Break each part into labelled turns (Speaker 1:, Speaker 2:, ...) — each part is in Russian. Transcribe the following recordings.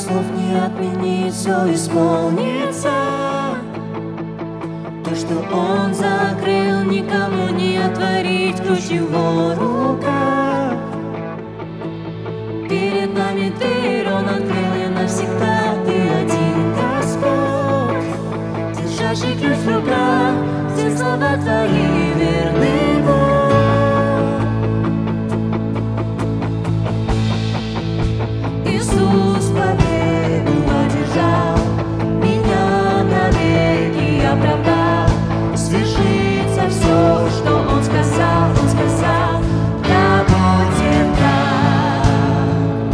Speaker 1: слов не отменить, все исполнится. То, что Он закрыл, никому не отворить, ключ в Его руках. Перед нами дверь Он открыл, и навсегда Ты один Господь, держащий ключ в руках. Все слова Твои верны, Бог. Иисус победу одержал, меня навеки оправдал. Свершится все, что Он сказал, да будет так.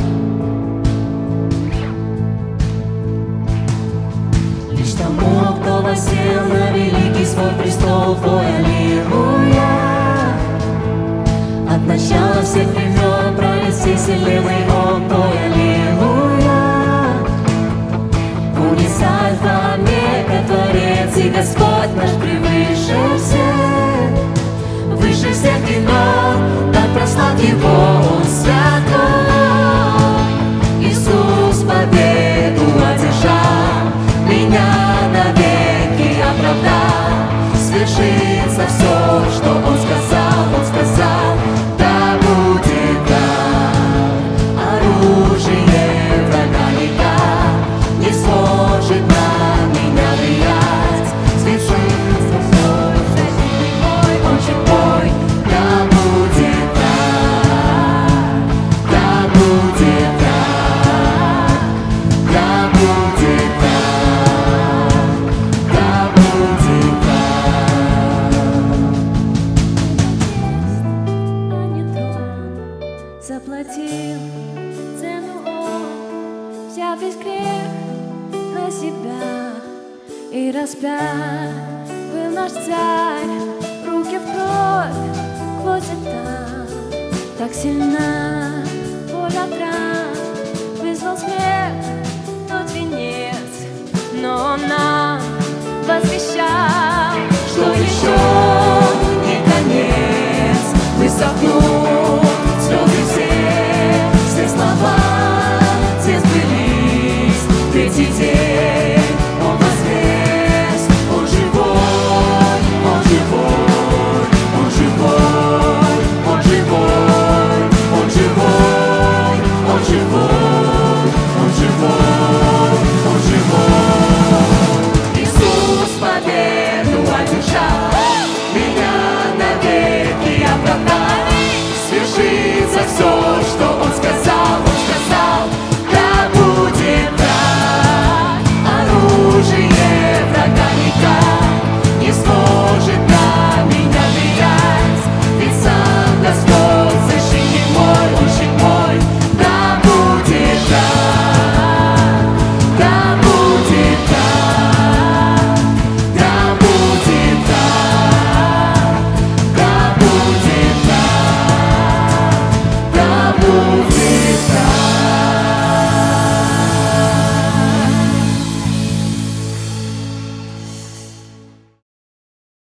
Speaker 1: Лишь тому, кто воссел на великий свой престол, Твой аллилуйя. От начала всех времен правит всесильный Он, Твой аллилуйя. Он есть Альфа, Омега, Творец и Господь наш превыше всех, выше всех имен, так прославь Его, Он святой. Иисус победу одержал, меня навеки оправдал. Свершится все, что Он сказал, да будет так. Оружие врага никак не сможет на меня влиять. Свершится все, защитник мой, Он живой, да будет так, да будет так, да будет так, да будет так. А не трон заплатил цену Он, взяв весь грех на себя и распят был наш царь. Руки в кровь, гвозди там, так сильна боль от ран, вызвал смерть.